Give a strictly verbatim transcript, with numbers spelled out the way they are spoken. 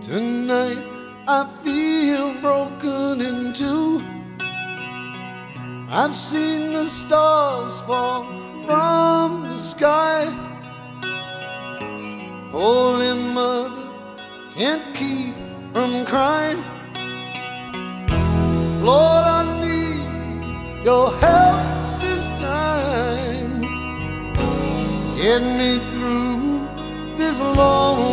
Tonight I feel broken in two. I've seen the stars fall from the sky. Holy Mother can't keep from crying. Lord, I need your help this time. Get me through this long